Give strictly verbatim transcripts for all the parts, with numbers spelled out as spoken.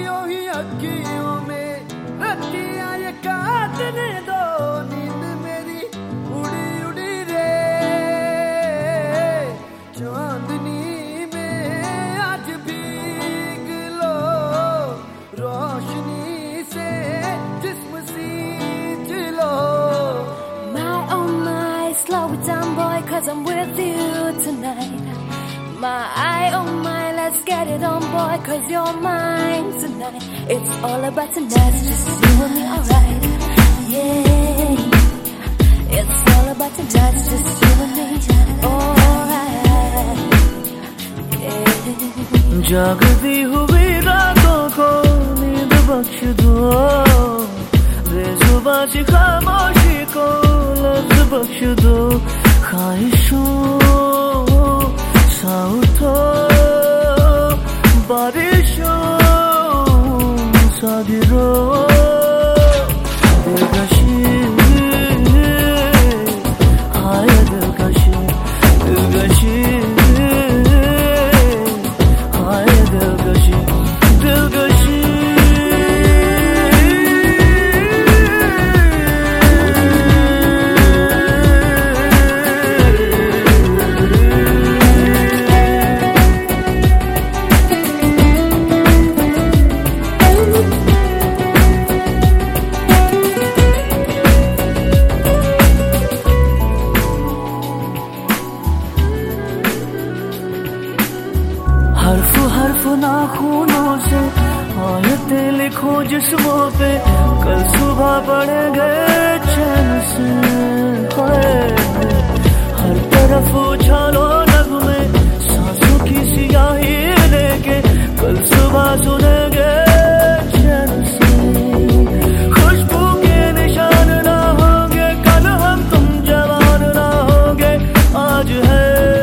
यो ही अखियों में रतियां ये काटने दो, नींद मेरी उड़ी उड़ी रे चांदनी में आज भीग लो, रोशनी से जिस्म सींच लो। My oh my, slow it down boy, cause I'm with you tonight. My oh my, let's get it on boy, cause you're mine tonight. It's all about tonight, it's just you and me, alright. Yeah, it's all about tonight, it's just you and me, alright. Yeah. जागती हुई रातों को नींद बख्श दो, बेजुबां सी खामोशी को लफ्ज बख्श दो, ख्वाहिशों सा उठो, बारिशों सा गिरो, दिलकशी हाय दिलकशी, दिलकशी हाय दिलकशी, दिलकशी। हर्फ हर्फ नाखूनों से आयतें लिखो जिस्मों पे, कल सुबह पड़ेंगे चैन से। हर तरफ उछालो नगमे सांसों की सियाही लेके, कल सुबह सुनेंगे चैन से। खुशबू के निशान ना होंगे कल हम तुम जवान ना होंगे, आज है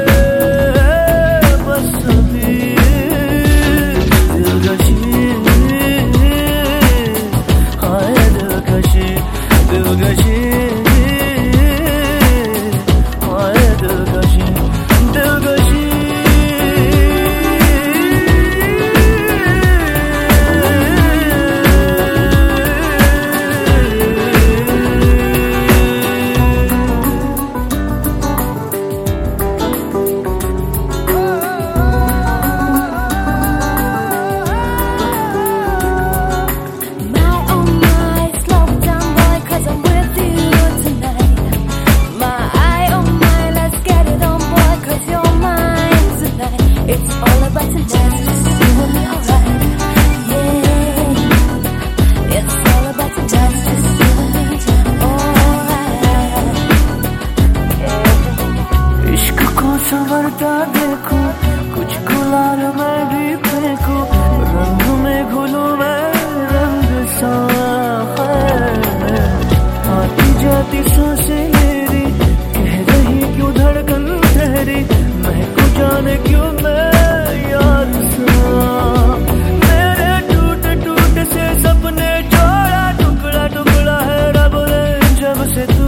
संवरता देखो, कुछ गुलाल मैं भी फेंकूं, रंग में घुलूं मैं रंग सा है। आती जाती सांसें मेरी कह रही क्यों धड़कन ठहरी, महकूं जाने क्यों मैं यार सा। मेरे टूट टूट से सपने जोड़ा, टुकड़ा टुकड़ा है रब ने जब से तू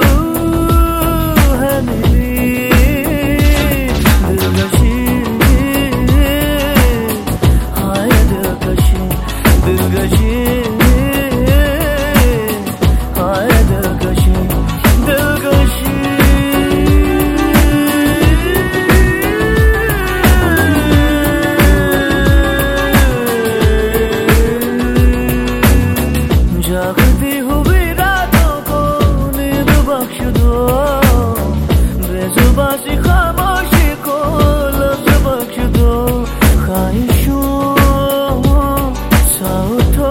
है मेरी। जागती हुई रातों को नींद बख्श दो, बेजुबां सी खामोशी को लफ्ज बख्श दो, ख्वाहिशों सा उठो,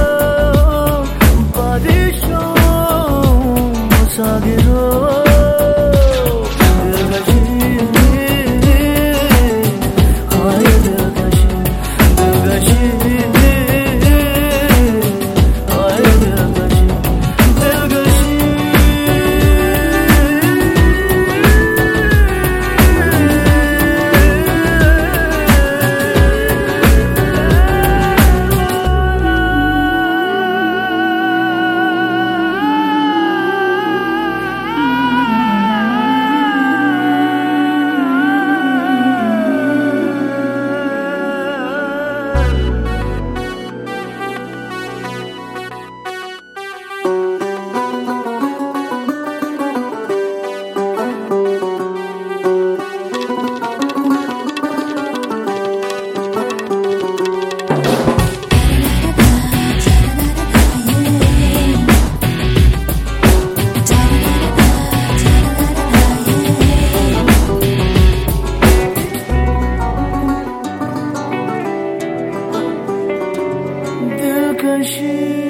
बारिशों सा गिरो। दिलकशी